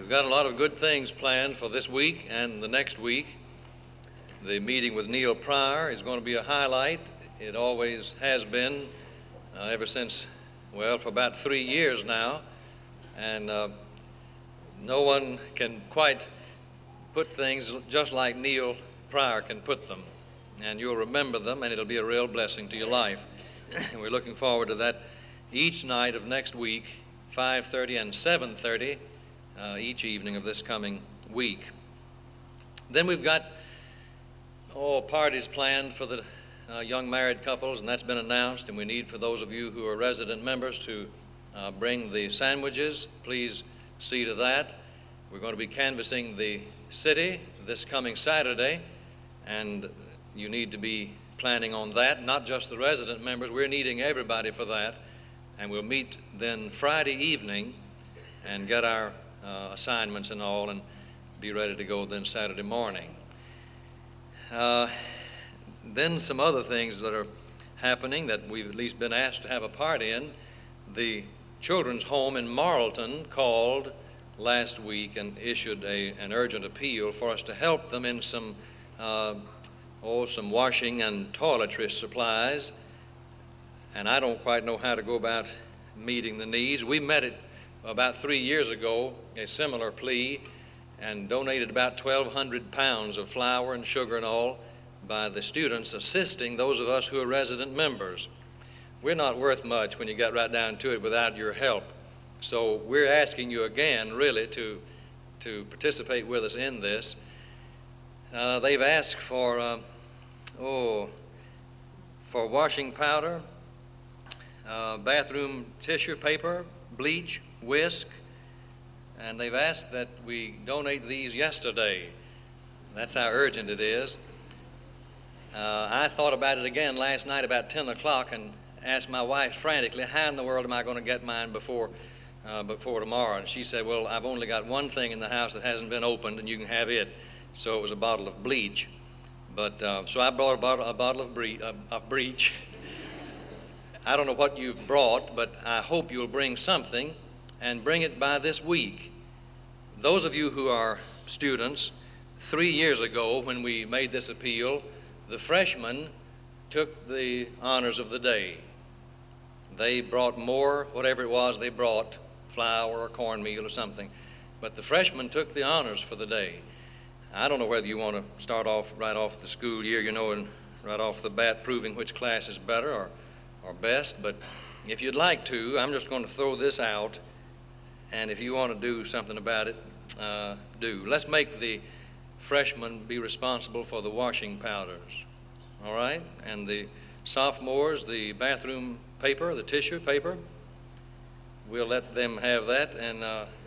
We've got a lot of good things planned for this week and the next week. The meeting with Neil Pryor is going to be a highlight. It always has been ever since, well, for about 3 years now. And no one can quite put things just like Neil Pryor can put them. And you'll remember them, and it'll be a real blessing to your life. And we're looking forward to that each night of next week, 5:30 and 7:30, each evening of this coming week. Then we've got parties planned for the young married couples, and that's been announced, and we need for those of you who are resident members to bring the sandwiches. Please see to that. We're going to be canvassing the city this coming Saturday, and you need to be planning on that, not just the resident members. We're needing everybody for that, and we'll meet then Friday evening and get our assignments and all and be ready to go then Saturday morning. Then some other things that are happening that we've at least been asked to have a part in. The children's home in Marlton called last week and issued an urgent appeal for us to help them in some washing and toiletry supplies. And I don't quite know how to go about meeting the needs. We met it about 3 years ago, a similar plea, and donated about 1,200 pounds of flour and sugar and all by the students assisting those of us who are resident members. We're not worth much when you get right down to it without your help. So we're asking you again, really, to participate with us in this. They've asked for washing powder, bathroom tissue paper, bleach, whisk, and they've asked that we donate these yesterday. That's how urgent it is. I thought about it again last night about 10 o'clock and asked my wife frantically, how in the world am I going to get mine before tomorrow? And she said, well, I've only got one thing in the house that hasn't been opened, and you can have it. So it was a bottle of bleach. But so I brought a bottle of bleach. I don't know what you've brought, but I hope you'll bring something and bring it by this week. Those of you who are students, 3 years ago when we made this appeal, the freshmen took the honors of the day. They brought more, whatever it was they brought, flour or cornmeal or something, but the freshmen took the honors for the day. I don't know whether you want to start off right off the school year, and right off the bat proving which class is better or best, but if you'd like to, I'm just going to throw this out, and if you want to do something about it, do. Let's make the freshmen be responsible for the washing powders, all right? And the sophomores, the bathroom paper, the tissue paper, we'll let them have that, and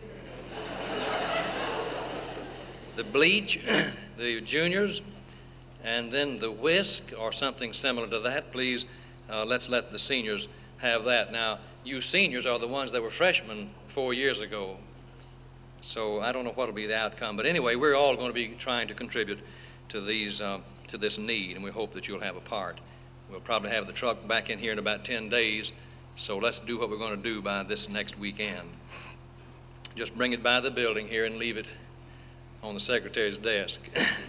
the bleach, the juniors, and then the whisk or something similar to that, please. Let's let the seniors have that. Now, you seniors are the ones that were freshmen 4 years ago, so I don't know what will be the outcome. But anyway, we're all going to be trying to contribute to this need, and we hope that you'll have a part. We'll probably have the truck back in here in about 10 days, so let's do what we're going to do by this next weekend. Just bring it by the building here and leave it on the secretary's desk.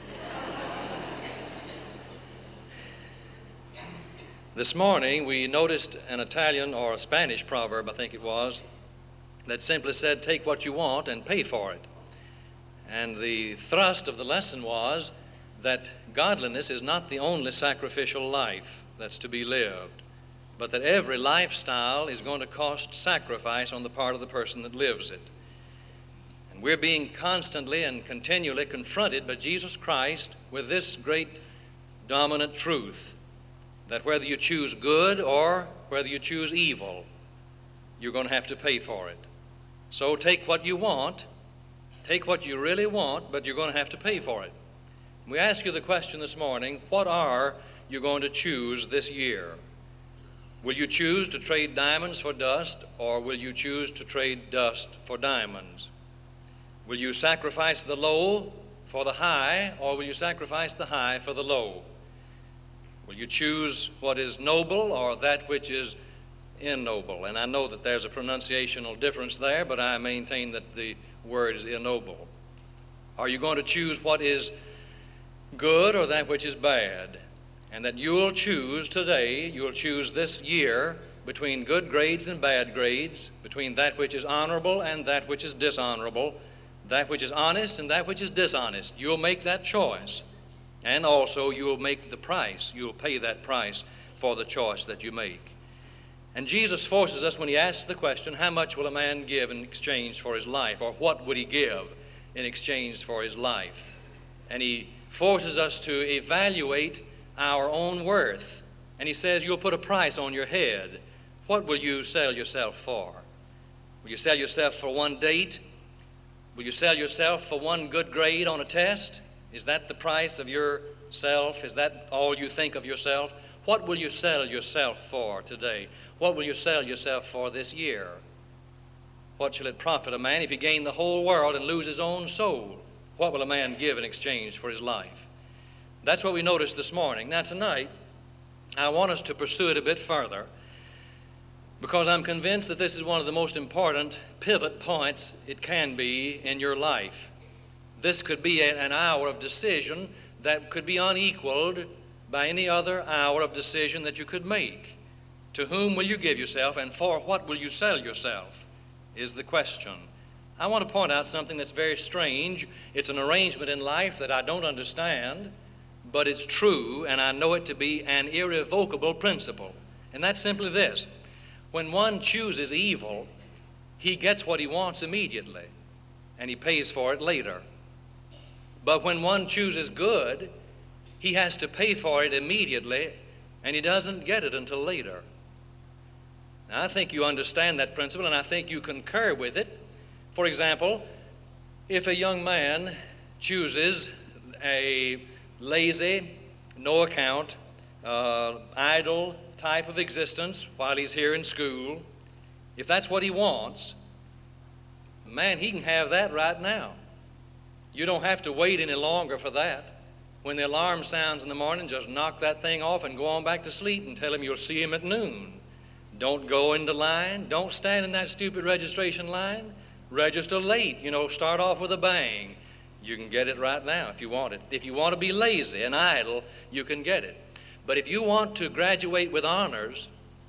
This morning we noticed an Italian or a Spanish proverb, I think it was, that simply said, take what you want and pay for it. And the thrust of the lesson was that godliness is not the only sacrificial life that's to be lived, but that every lifestyle is going to cost sacrifice on the part of the person that lives it. And we're being constantly and continually confronted by Jesus Christ with this great dominant truth, that whether you choose good or whether you choose evil, you're going to have to pay for it. So take what you want, take what you really want, but you're going to have to pay for it. We ask you the question this morning, what are you going to choose this year? Will you choose to trade diamonds for dust, or will you choose to trade dust for diamonds? Will you sacrifice the low for the high, or will you sacrifice the high for the low? Will you choose what is noble or that which is ignoble? And I know that there's a pronunciational difference there, but I maintain that the word is ignoble. Are you going to choose what is good or that which is bad? And that you'll choose today, you'll choose this year between good grades and bad grades, between that which is honorable and that which is dishonorable, that which is honest and that which is dishonest. You'll make that choice. And also you'll make the price. You'll pay that price for the choice that you make. And Jesus forces us when he asks the question, how much will a man give in exchange for his life? Or what would he give in exchange for his life? And he forces us to evaluate our own worth. And he says, you'll put a price on your head. What will you sell yourself for? Will you sell yourself for one date? Will you sell yourself for one good grade on a test? Is that the price of yourself? Is that all you think of yourself? What will you sell yourself for today? What will you sell yourself for this year? What shall it profit a man if he gain the whole world and lose his own soul? What will a man give in exchange for his life? That's what we noticed this morning. Now tonight, I want us to pursue it a bit further because I'm convinced that this is one of the most important pivot points it can be in your life. This could be an hour of decision that could be unequaled by any other hour of decision that you could make. To whom will you give yourself, and for what will you sell yourself, is the question. I want to point out something that's very strange. It's an arrangement in life that I don't understand, but it's true, and I know it to be an irrevocable principle. And that's simply this. When one chooses evil, he gets what he wants immediately, and he pays for it later. But when one chooses good, he has to pay for it immediately, and he doesn't get it until later. Now, I think you understand that principle, and I think you concur with it. For example, if a young man chooses a lazy, no account, idle type of existence while he's here in school, if that's what he wants, man, he can have that right now. You don't have to wait any longer for that. When the alarm sounds in the morning, just knock that thing off and go on back to sleep and tell him you'll see him at noon. Don't go into line. Don't stand in that stupid registration line. Register late. Start off with a bang. You can get it right now if you want it. If you want to be lazy and idle, you can get it. But if you want to graduate with honors,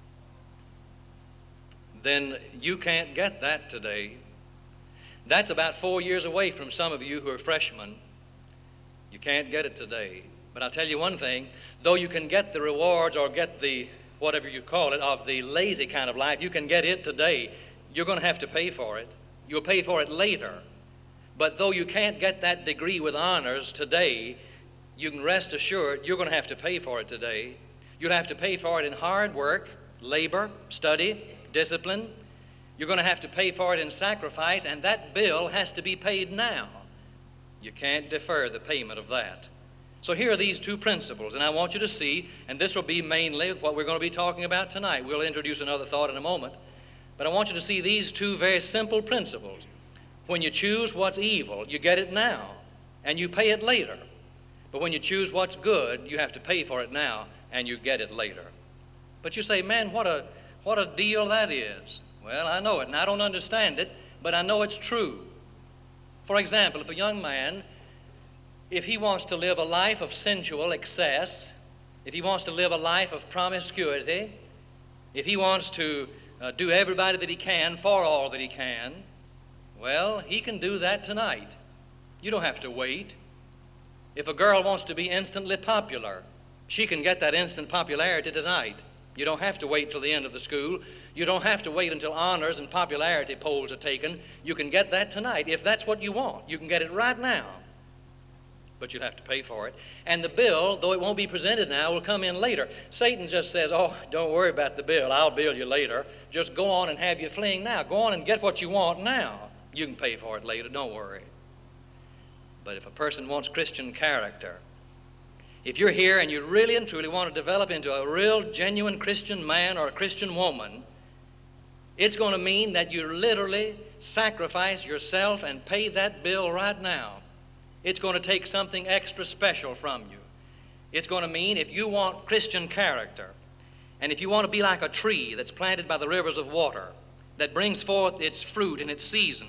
then you can't get that today. That's about 4 years away from some of you who are freshmen. You can't get it today. But I'll tell you one thing, though you can get the rewards or get the, whatever you call it, of the lazy kind of life, you can get it today. You're going to have to pay for it. You'll pay for it later. But though you can't get that degree with honors today, you can rest assured you're going to have to pay for it today. You'll have to pay for it in hard work, labor, study, discipline. You're going to have to pay for it in sacrifice, and that bill has to be paid now. You can't defer the payment of that. So here are these two principles, and I want you to see, and this will be mainly what we're going to be talking about tonight. We'll introduce another thought in a moment. But I want you to see these two very simple principles. When you choose what's evil, you get it now, and you pay it later. But when you choose what's good, you have to pay for it now, and you get it later. But you say, man, what a deal that is. Well, I know it, and I don't understand it, but I know it's true. For example, if a young man, if he wants to live a life of sensual excess, if he wants to live a life of promiscuity, if he wants to do everybody that he can for all that he can, well, he can do that tonight. You don't have to wait. If a girl wants to be instantly popular, she can get that instant popularity tonight. You don't have to wait till the end of the school. You don't have to wait until honors and popularity polls are taken. You can get that tonight. If that's what you want, you can get it right now. But you'll have to pay for it. And the bill, though it won't be presented now, will come in later. Satan just says, oh, don't worry about the bill. I'll bill you later. Just go on and have your fling now. Go on and get what you want now. You can pay for it later. Don't worry. But if a person wants Christian character, if you're here and you really and truly want to develop into a real, genuine Christian man or a Christian woman, it's going to mean that you literally sacrifice yourself and pay that bill right now. It's going to take something extra special from you. It's going to mean if you want Christian character, and if you want to be like a tree that's planted by the rivers of water, that brings forth its fruit in its season,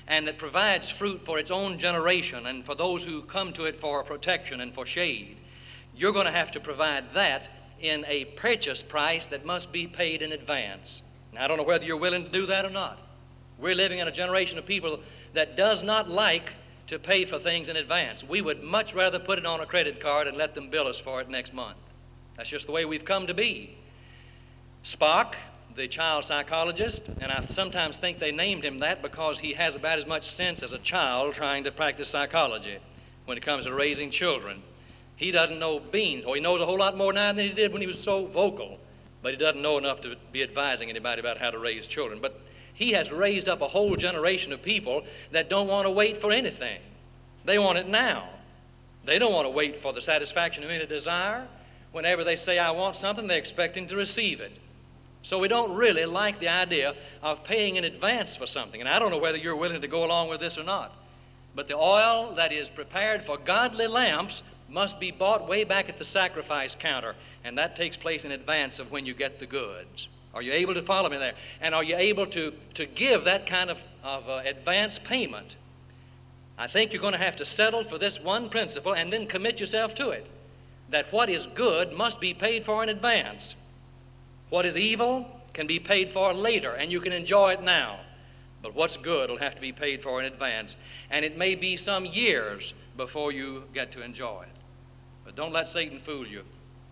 and that provides fruit for its own generation and for those who come to it for protection and for shade, you're going to have to provide that in a purchase price that must be paid in advance. Now, I don't know whether you're willing to do that or not. We're living in a generation of people that does not like to pay for things in advance. We would much rather put it on a credit card and let them bill us for it next month. That's just the way we've come to be. Spock, the child psychologist, and I sometimes think they named him that because he has about as much sense as a child trying to practice psychology when it comes to raising children. He doesn't know beans, or he knows a whole lot more now than he did when he was so vocal, but he doesn't know enough to be advising anybody about how to raise children. But he has raised up a whole generation of people that don't want to wait for anything. They want it now. They don't want to wait for the satisfaction of any desire. Whenever they say, I want something, they're expecting to receive it. So we don't really like the idea of paying in advance for something. And I don't know whether you're willing to go along with this or not. But the oil that is prepared for godly lamps must be bought way back at the sacrifice counter. And that takes place in advance of when you get the goods. Are you able to follow me there? And are you able to give that kind of advance payment? I think you're going to have to settle for this one principle and then commit yourself to it. That what is good must be paid for in advance. What is evil can be paid for later, and you can enjoy it now. But what's good will have to be paid for in advance. And it may be some years before you get to enjoy it. But don't let Satan fool you.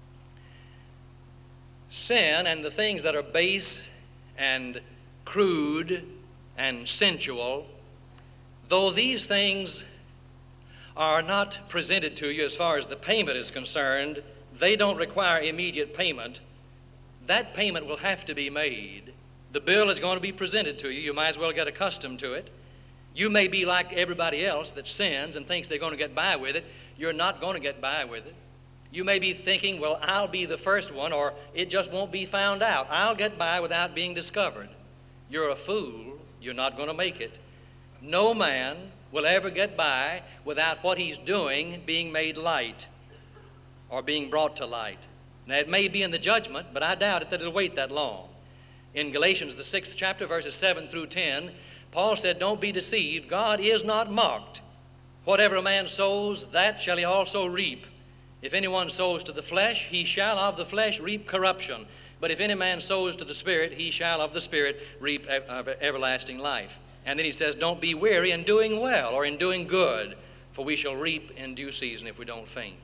Sin and the things that are base and crude and sensual, though these things are not presented to you as far as the payment is concerned, they don't require immediate payment. That payment will have to be made. The bill is going to be presented to you. You might as well get accustomed to it. You may be like everybody else that sins and thinks they're going to get by with it. You're not going to get by with it. You may be thinking, well, I'll be the first one, or it just won't be found out. I'll get by without being discovered. You're a fool. You're not going to make it. No man will ever get by without what he's doing being made light or being brought to light. Now, it may be in the judgment, but I doubt it that it'll wait that long. In Galatians, the 6th chapter, verses 7 through 10, Paul said, don't be deceived. God is not mocked. Whatever a man sows, that shall he also reap. If anyone sows to the flesh, he shall of the flesh reap corruption. But if any man sows to the Spirit, he shall of the Spirit reap everlasting life. And then he says, don't be weary in doing well or in doing good, for we shall reap in due season if we don't faint.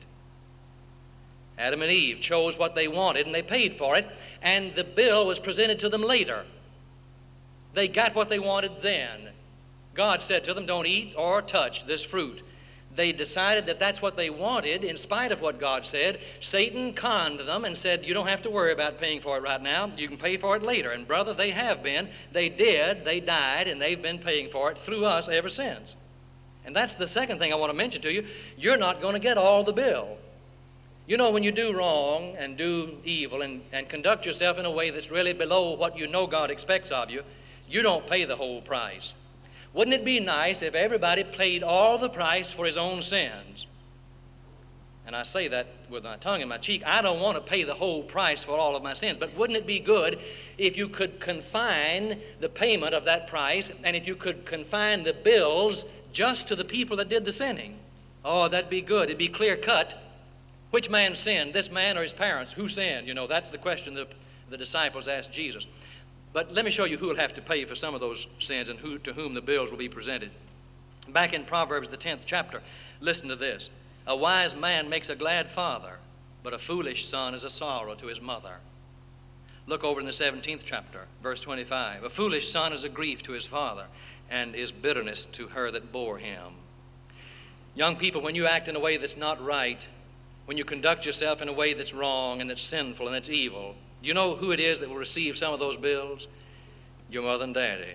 Adam and Eve chose what they wanted, and they paid for it, and the bill was presented to them later. They got what they wanted then. God said to them, don't eat or touch this fruit. They decided that that's what they wanted in spite of what God said. Satan conned them and said, you don't have to worry about paying for it right now. You can pay for it later. And brother, they have been. They did. They died, and they've been paying for it through us ever since. And that's the second thing I want to mention to you. You're not going to get all the bill. You know, when you do wrong and do evil and conduct yourself in a way that's really below what you know God expects of you, you don't pay the whole price. Wouldn't it be nice if everybody paid all the price for his own sins? And I say that with my tongue in my cheek. I don't want to pay the whole price for all of my sins. But wouldn't it be good if you could confine the payment of that price, and if you could confine the bills just to the people that did the sinning? Oh, that'd be good. It'd be clear cut. Which man sinned, this man or his parents? Who sinned? You know, that's the question the disciples asked Jesus. But let me show you who will have to pay for some of those sins and to whom the bills will be presented. Back in Proverbs, the 10th chapter, listen to this. A wise man makes a glad father, but a foolish son is a sorrow to his mother. Look over in the 17th chapter, verse 25. A foolish son is a grief to his father, and is bitterness to her that bore him. Young people, when you act in a way that's not right, when you conduct yourself in a way that's wrong and that's sinful and that's evil, you know who it is that will receive some of those bills? Your mother and daddy.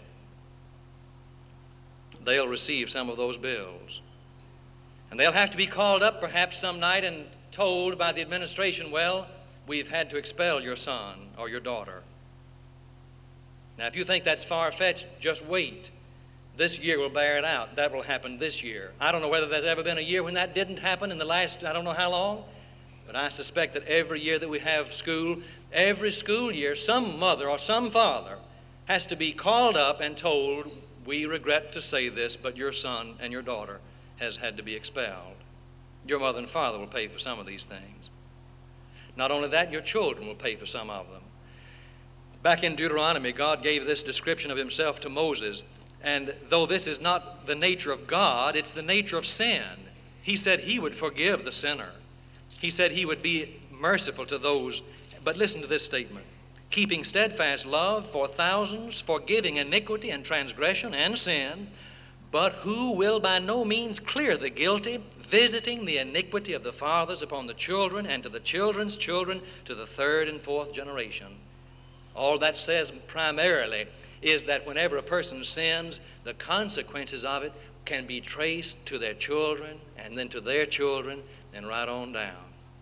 They'll receive some of those bills. And they'll have to be called up perhaps some night and told by the administration, well, we've had to expel your son or your daughter. Now, if you think that's far-fetched, just wait. This year will bear it out. That will happen this year. I don't know whether there's ever been a year when that didn't happen in the last, I don't know how long, but I suspect that every year that we have school, every school year, some mother or some father has to be called up and told, we regret to say this, but your son and your daughter has had to be expelled. Your mother and father will pay for some of these things. Not only that, your children will pay for some of them. Back in Deuteronomy, God gave this description of himself to Moses. And though this is not the nature of God, it's the nature of sin. He said he would forgive the sinner. He said he would be merciful to those. But listen to this statement. Keeping steadfast love for thousands, forgiving iniquity and transgression and sin, but who will by no means clear the guilty, visiting the iniquity of the fathers upon the children and to the children's children to the third and fourth generation. All that says primarily is that whenever a person sins, the consequences of it can be traced to their children and then to their children and right on down.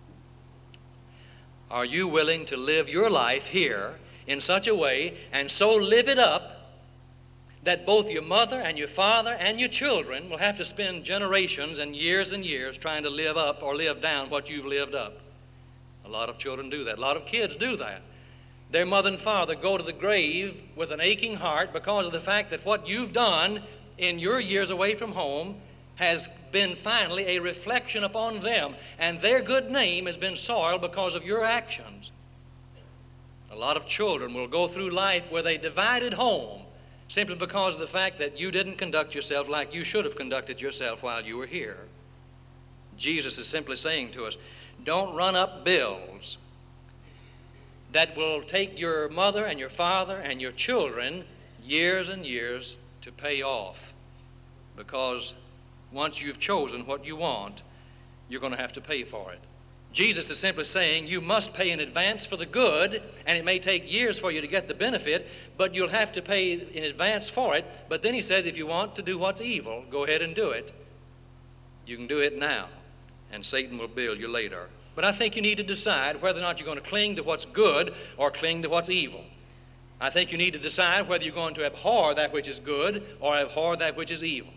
Are you willing to live your life here in such a way and so live it up that both your mother and your father and your children will have to spend generations and years trying to live up or live down what you've lived up? A lot of children do that. A lot of kids do that. Their mother and father go to the grave with an aching heart because of the fact that what you've done in your years away from home has been finally a reflection upon them, and their good name has been soiled because of your actions. A lot of children will go through life with a divided home simply because of the fact that you didn't conduct yourself like you should have conducted yourself while you were here. Jesus is simply saying to us, don't run up bills that will take your mother and your father and your children years and years to pay off, because once you've chosen what you want, you're going to have to pay for it. Jesus is simply saying you must pay in advance for the good, and it may take years for you to get the benefit, but you'll have to pay in advance for it. But then he says if you want to do what's evil, go ahead and do it. You can do it now, and Satan will bill you later. But I think you need to decide whether or not you're going to cling to what's good or cling to what's evil. I think you need to decide whether you're going to abhor that which is good or abhor that which is evil.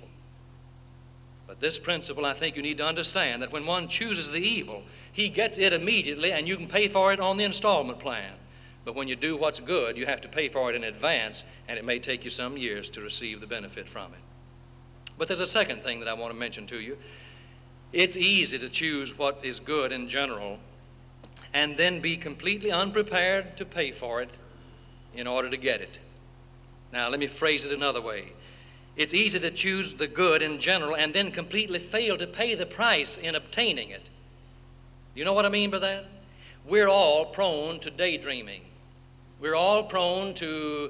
But this principle, I think you need to understand, that when one chooses the evil, he gets it immediately and you can pay for it on the installment plan. But when you do what's good, you have to pay for it in advance, and it may take you some years to receive the benefit from it. But there's a second thing that I want to mention to you. It's easy to choose what is good in general and then be completely unprepared to pay for it in order to get it. Now, let me phrase it another way. It's easy to choose the good in general and then completely fail to pay the price in obtaining it. You know what I mean by that? We're all prone to daydreaming. We're all prone to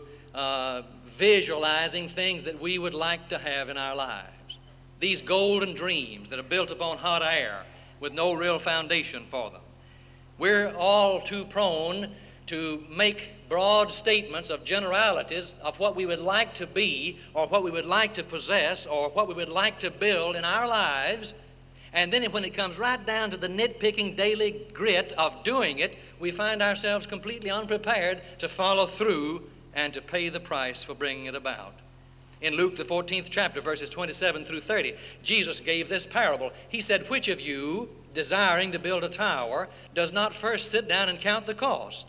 visualizing things that we would like to have in our lives. These golden dreams that are built upon hot air with no real foundation for them. We're all too prone to make broad statements of generalities of what we would like to be or what we would like to possess or what we would like to build in our lives. And then when it comes right down to the nitpicking daily grit of doing it, we find ourselves completely unprepared to follow through and to pay the price for bringing it about. In Luke, the 14th chapter, verses 27 through 30, Jesus gave this parable. He said, which of you, desiring to build a tower, does not first sit down and count the cost?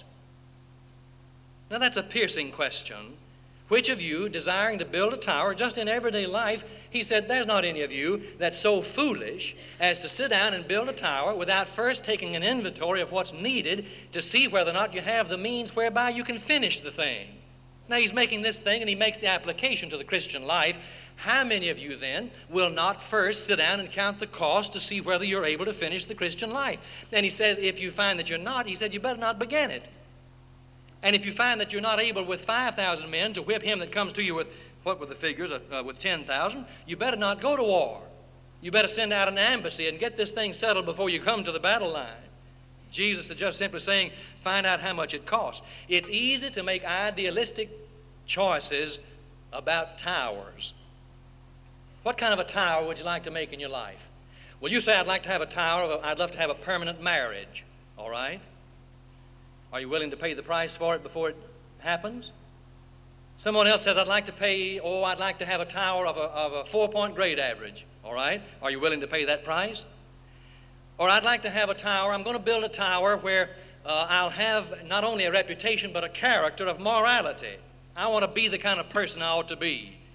Now that's a piercing question. Which of you, desiring to build a tower, just in everyday life, he said, there's not any of you that's so foolish as to sit down and build a tower without first taking an inventory of what's needed to see whether or not you have the means whereby you can finish the thing. Now he's making this thing, and he makes the application to the Christian life. How many of you then will not first sit down and count the cost to see whether you're able to finish the Christian life? And he says, if you find that you're not, he said, you better not begin it. And if you find that you're not able with 5,000 men to whip him that comes to you with, what were the figures, with 10,000, you better not go to war. You better send out an embassy and get this thing settled before you come to the battle line. Jesus is just simply saying, find out how much it costs. It's easy to make idealistic choices about towers. What kind of a tower would you like to make in your life? Well, you say, I'd like to have a tower, I'd love to have a permanent marriage, all right? Are you willing to pay the price for it before it happens? Someone else says, I'd like to have a tower of a 4-point grade average, all right? Are you willing to pay that price? Or I'd like to have a tower, I'm going to build a tower where I'll have not only a reputation but a character of morality. I want to be the kind of person I ought to be.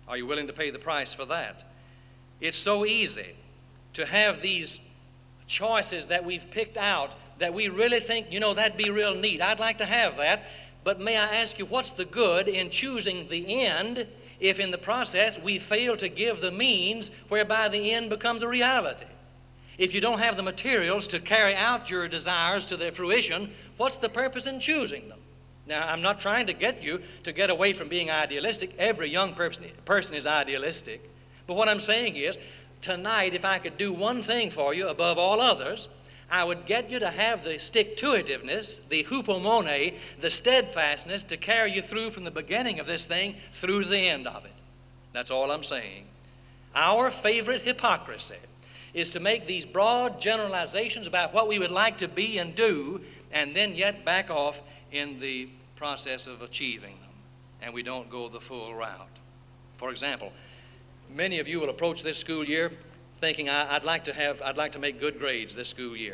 Are you willing to pay the price for that? It's so easy to have these choices that we've picked out that we really think, that'd be real neat. I'd like to have that. But may I ask you, what's the good in choosing the end if in the process we fail to give the means whereby the end becomes a reality? If you don't have the materials to carry out your desires to their fruition, what's the purpose in choosing them? Now, I'm not trying to get you to get away from being idealistic. Every young person is idealistic. But what I'm saying is, tonight, if I could do one thing for you above all others, I would get you to have the stick-to-itiveness, the hupomone, the steadfastness to carry you through from the beginning of this thing through to the end of it. That's all I'm saying. Our favorite hypocrisy is to make these broad generalizations about what we would like to be and do, and then yet back off in the process of achieving them, and we don't go the full route. For example, many of you will approach this school year thinking, I'd like to make good grades this school year.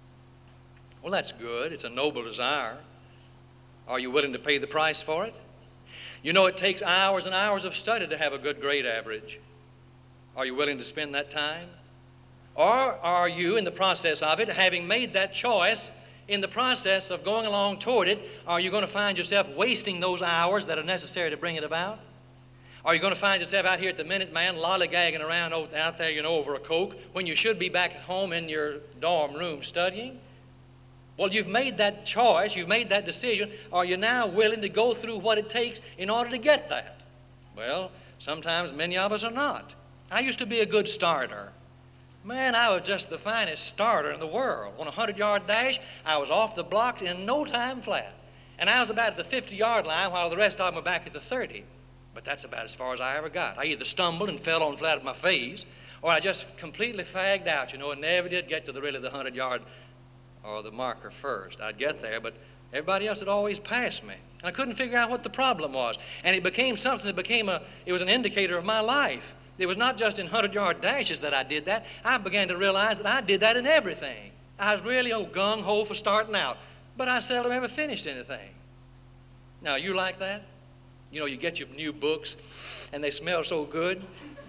Well, that's good. It's a noble desire. Are you willing to pay the price for it? It takes hours and hours of study to have a good grade average. Are you willing to spend that time? Or are you, in the process of it, having made that choice, in the process of going along toward it, are you going to find yourself wasting those hours that are necessary to bring it about? Are you going to find yourself out here at the Minuteman lollygagging around out there, over a Coke, when you should be back at home in your dorm room studying? Well, you've made that choice, you've made that decision. Are you now willing to go through what it takes in order to get that? Well, sometimes many of us are not. I used to be a good starter. Man, I was just the finest starter in the world. On a 100-yard dash, I was off the blocks in no time flat. And I was about at the 50-yard line while the rest of them were back at the 30. But that's about as far as I ever got. I either stumbled and fell on flat on my face, or I just completely fagged out, and never did get to the 100-yard or the marker first. I'd get there, but everybody else had always passed me. And I couldn't figure out what the problem was. And it became something that it was an indicator of my life. It was not just in 100-yard dashes that I did that. I began to realize that I did that in everything. I was really gung-ho for starting out, but I seldom ever finished anything. Now, you like that? You get your new books, and they smell so good.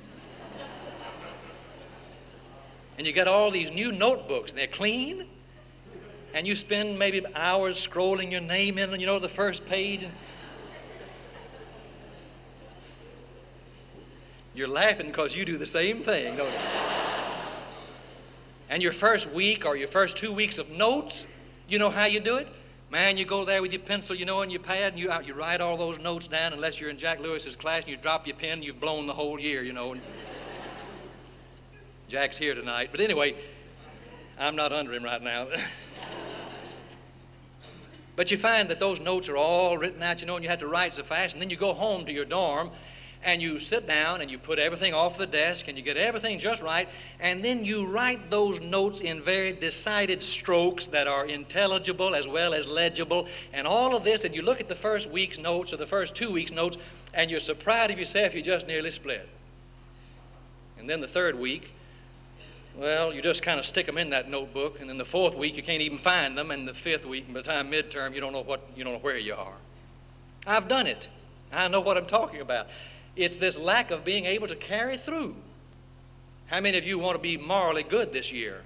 And you get all these new notebooks, and they're clean. And you spend maybe hours scrolling your name in, the first page. And you're laughing because you do the same thing, don't you? And your first week or your first 2 weeks of notes, you know how you do it? Man, you go there with your pencil, and your pad, and you write all those notes down, unless you're in Jack Lewis's class, and you drop your pen, you've blown the whole year, Jack's here tonight. But anyway, I'm not under him right now. But you find that those notes are all written out, and you have to write so fast, and then you go home to your dorm, and you sit down and you put everything off the desk and you get everything just right, and then you write those notes in very decided strokes that are intelligible as well as legible, and all of this, and you look at the first week's notes or the first 2 weeks' notes, and you're so proud of yourself you just nearly split. And then the third week, well, you just kind of stick them in that notebook, and then the fourth week you can't even find them, and the fifth week, by the time midterm, you don't know where you are. I've done it. I know what I'm talking about. It's this lack of being able to carry through. How many of you want to be morally good this year?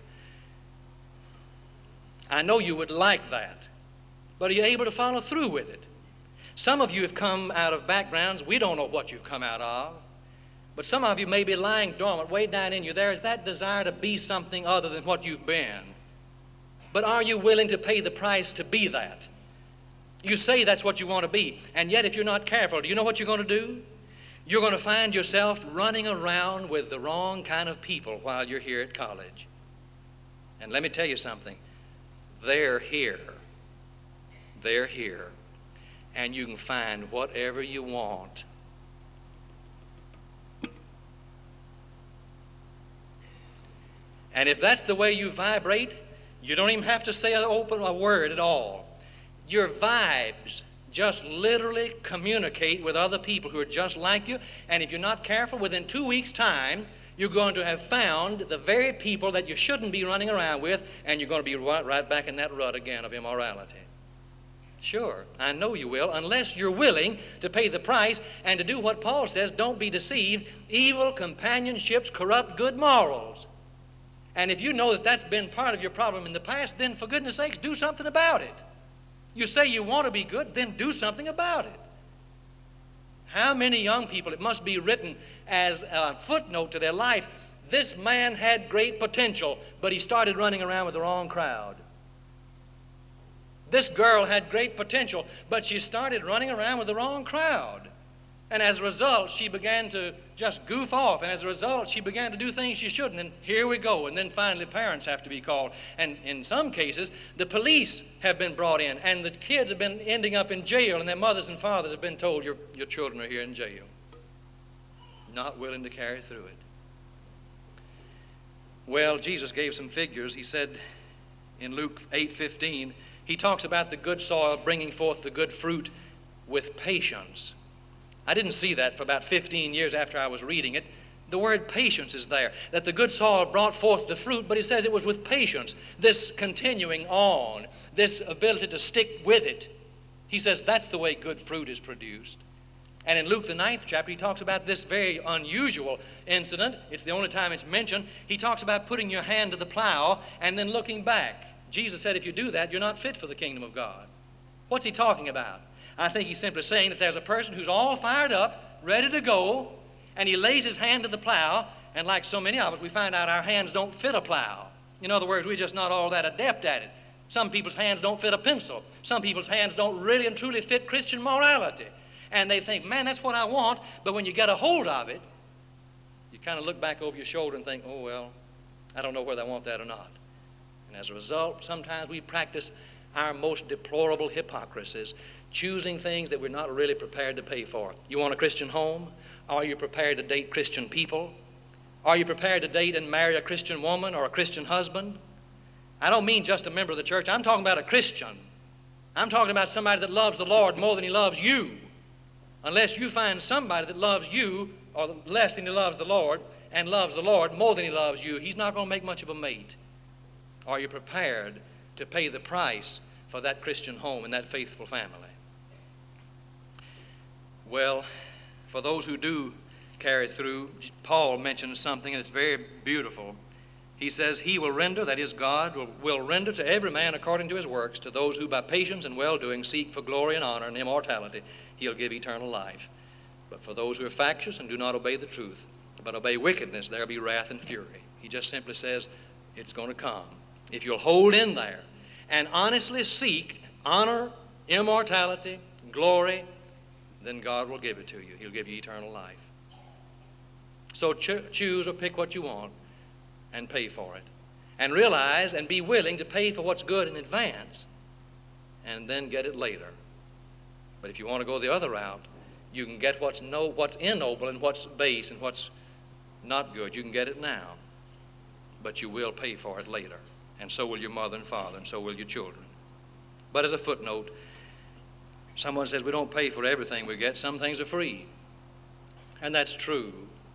I know you would like that, but are you able to follow through with it? Some of you have come out of backgrounds, we don't know what you've come out of, but some of you may be lying dormant way down in you. There is that desire to be something other than what you've been. But are you willing to pay the price to be that? You say that's what you want to be, and yet if you're not careful, do you know what you're going to do? You're going to find yourself running around with the wrong kind of people while you're here at college. And let me tell you something. They're here. They're here. And you can find whatever you want. And if that's the way you vibrate, you don't even have to say a word at all. Your vibes just literally communicate with other people who are just like you, and if you're not careful, within 2 weeks' time, you're going to have found the very people that you shouldn't be running around with, and you're going to be right back in that rut again of immorality. Sure, I know you will, unless you're willing to pay the price and to do what Paul says, don't be deceived. Evil companionships corrupt good morals. And if you know that that's been part of your problem in the past, then for goodness sakes, do something about it. You say you want to be good, then do something about it. How many young people, it must be written as a footnote to their life, this man had great potential, but he started running around with the wrong crowd. This girl had great potential, but she started running around with the wrong crowd. And as a result, she began to just goof off. And as a result, she began to do things she shouldn't. And here we go. And then finally, parents have to be called. And in some cases, the police have been brought in. And the kids have been ending up in jail. And their mothers and fathers have been told, your children are here in jail. Not willing to carry through it. Well, Jesus gave some figures. He said in Luke 8:15, he talks about the good soil bringing forth the good fruit with patience. I didn't see that for about 15 years after I was reading it. The word patience is there, that the good soil brought forth the fruit, but he says it was with patience, this continuing on, this ability to stick with it. He says that's the way good fruit is produced. And in Luke the 9th chapter, he talks about this very unusual incident. It's the only time it's mentioned. He talks about putting your hand to the plow and then looking back. Jesus said if you do that, you're not fit for the kingdom of God. What's he talking about? I think he's simply saying that there's a person who's all fired up, ready to go, and he lays his hand to the plow, and like so many of us, we find out our hands don't fit a plow. In other words, we're just not all that adept at it. Some people's hands don't fit a pencil. Some people's hands don't really and truly fit Christian morality. And they think, man, that's what I want, but when you get a hold of it, you kind of look back over your shoulder and think, oh, well, I don't know whether I want that or not. And as a result, sometimes we practice our most deplorable hypocrisies, choosing things that we're not really prepared to pay for. You want a Christian home? Are you prepared to date Christian people? Are you prepared to date and marry a Christian woman or a Christian husband? I don't mean just a member of the church. I'm talking about a Christian. I'm talking about somebody that loves the Lord more than he loves you. Unless you find somebody that loves you or less than he loves the Lord and loves the Lord more than he loves you, he's not going to make much of a mate. Are you prepared to pay the price for that Christian home and that faithful family? Well, for those who do carry through, Paul mentions something, and it's very beautiful. He says, he will render, that is God, will render to every man according to his works, to those who by patience and well-doing seek for glory and honor and immortality, he'll give eternal life. But for those who are factious and do not obey the truth, but obey wickedness, there'll be wrath and fury. He just simply says, it's going to come. If you'll hold in there and honestly seek honor, immortality, glory, then God will give it to you. He'll give you eternal life. So choose or pick what you want and pay for it. And realize and be willing to pay for what's good in advance and then get it later. But if you want to go the other route, you can get what's ignoble and what's base and what's not good. You can get it now, but you will pay for it later. And so will your mother and father, and so will your children. But as a footnote, someone says we don't pay for everything we get. Some things are free. And that's true.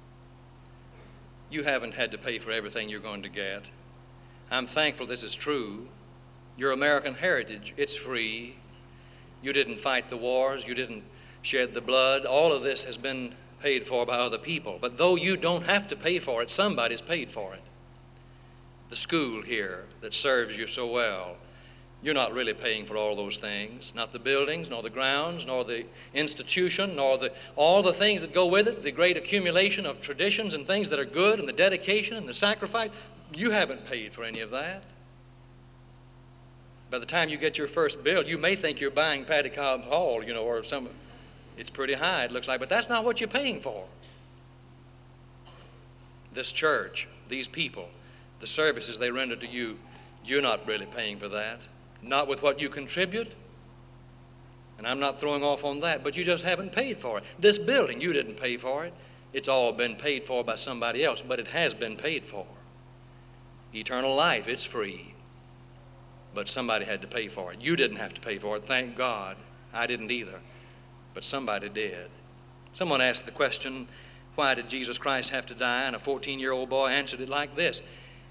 You haven't had to pay for everything you're going to get. I'm thankful this is true. Your American heritage, it's free. You didn't fight the wars. You didn't shed the blood. All of this has been paid for by other people. But though you don't have to pay for it, somebody's paid for it. The school here that serves you so well, you're not really paying for all those things. Not the buildings, nor the grounds, nor the institution, nor all the things that go with it, the great accumulation of traditions and things that are good, and the dedication and the sacrifice. You haven't paid for any of that. By the time you get your first bill, you may think you're buying Patty Cobb Hall, or some. It's pretty high, it looks like, but that's not what you're paying for. This church, these people, the services they render to you, you're not really paying for that. Not with what you contribute. And I'm not throwing off on that, but you just haven't paid for it. This building, you didn't pay for it. It's all been paid for by somebody else, but it has been paid for. Eternal life, it's free. But somebody had to pay for it. You didn't have to pay for it, thank God. I didn't either. But somebody did. Someone asked the question, why did Jesus Christ have to die? And a 14-year-old boy answered it like this.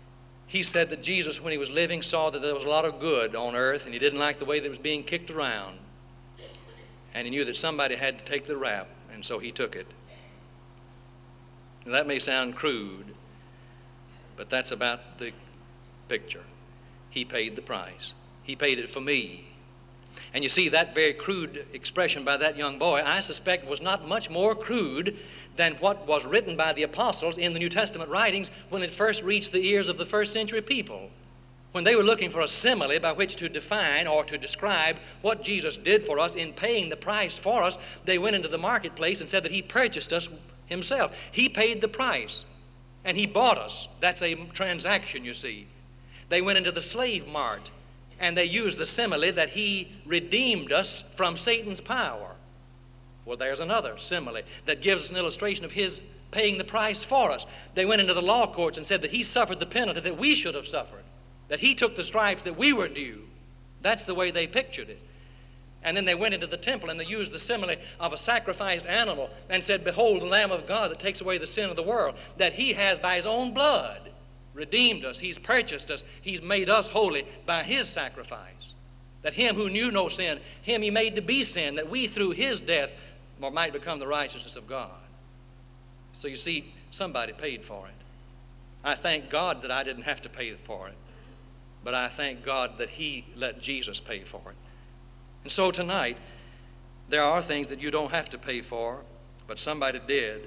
He said that Jesus, when he was living, saw that there was a lot of good on earth, and he didn't like the way that it was being kicked around. And he knew that somebody had to take the rap, and so he took it. Now, that may sound crude, but that's about the picture. He paid the price. He paid it for me. And you see, that very crude expression by that young boy, I suspect, was not much more crude than what was written by the apostles in the New Testament writings when it first reached the ears of the first century people. When they were looking for a simile by which to define or to describe what Jesus did for us in paying the price for us, they went into the marketplace and said that he purchased us himself. He paid the price, and he bought us. That's a transaction, you see. They went into the slave mart, and they used the simile that he redeemed us from Satan's power. Well, there's another simile that gives us an illustration of his paying the price for us. They went into the law courts and said that he suffered the penalty that we should have suffered, that he took the stripes that we were due. That's the way they pictured it. And then they went into the temple and they used the simile of a sacrificed animal and said, behold, the Lamb of God that takes away the sin of the world, that he has by his own blood redeemed us. He's purchased us. He's made us holy by his sacrifice. That him who knew no sin, him he made to be sin, that we through his death might become the righteousness of God. So you see, somebody paid for it. I thank God that I didn't have to pay for it, but I thank God that he let Jesus pay for it. And so tonight, there are things that you don't have to pay for, but somebody did,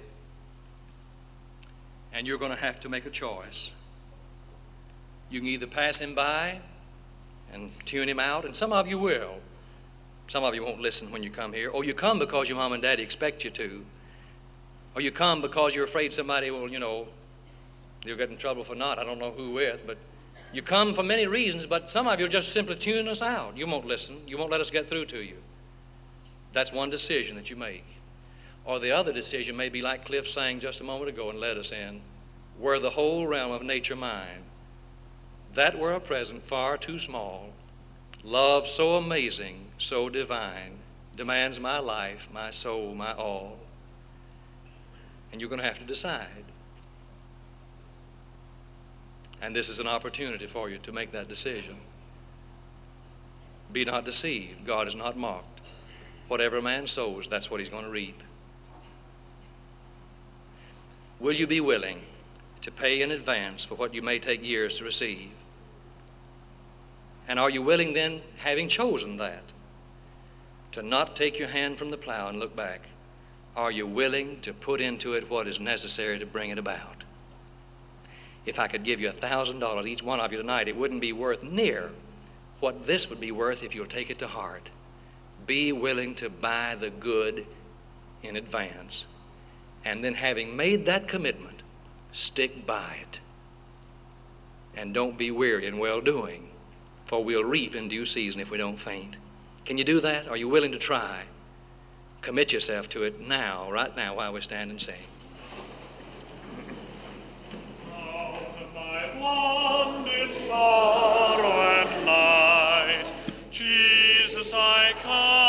and you're going to have to make a choice. You can either pass him by and tune him out, and some of you will. Some of you won't listen when you come here, or you come because your mom and daddy expect you to, or you come because you're afraid somebody will, you'll get in trouble for not. I don't know who with, but you come for many reasons, but some of you will just simply tune us out. You won't listen. You won't let us get through to you. That's one decision that you make. Or the other decision may be like Cliff sang just a moment ago and led us in, were the whole realm of nature mine, that were a present far too small, love so amazing, so divine, demands my life, my soul, my all. And you're going to have to decide. And this is an opportunity for you to make that decision. Be not deceived. God is not mocked. Whatever a man sows, that's what he's going to reap. Will you be willing to pay in advance for what you may take years to receive? And are you willing then, having chosen that, to not take your hand from the plow and look back? Are you willing to put into it what is necessary to bring it about? If I could give you $1,000, each one of you tonight, it wouldn't be worth near what this would be worth if you'll take it to heart. Be willing to buy the good in advance. And then having made that commitment, stick by it. And don't be weary in well-doing, for we'll reap in due season if we don't faint. Can you do that? Are you willing to try? Commit yourself to it now, right now, while we stand and sing. Sorrow and night, Jesus, I come.